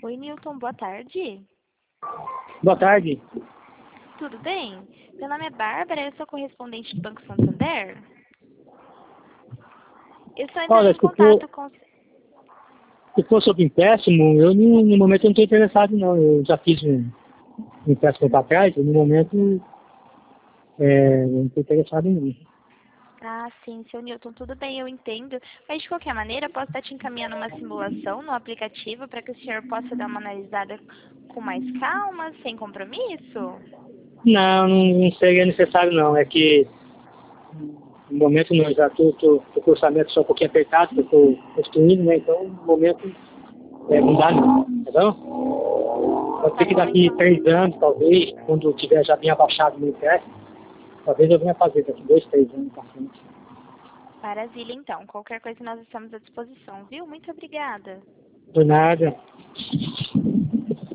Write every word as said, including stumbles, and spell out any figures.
Oi, Newton, boa tarde. Boa tarde. Tudo bem? Meu nome é Bárbara, eu sou correspondente do Banco Santander. Eu estou entrando Olha, em se for, contato com... se for sobre empréstimo, eu no, no momento eu não estou interessado não. Eu já fiz um, um empréstimo para trás, e no momento é, eu não estou interessado em não. Ah, sim, seu Newton, tudo bem, eu entendo. Mas, de qualquer maneira, eu posso estar te encaminhando uma simulação no aplicativo para que o senhor possa dar uma analisada com mais calma, sem compromisso? Não, não, não seria necessário não. É que no momento não, eu já estou com o orçamento só um pouquinho apertado, eu estou construindo, né? Então no momento é, não dá não, tá bom? Pode Tá ser que bom, daqui então. três anos, talvez, quando eu tiver já bem abaixado no empréstimo, talvez eu venha fazer daqui dois, três anos pra frente. Maravilha, então. Qualquer coisa nós estamos à disposição, viu? Muito obrigada. Por nada.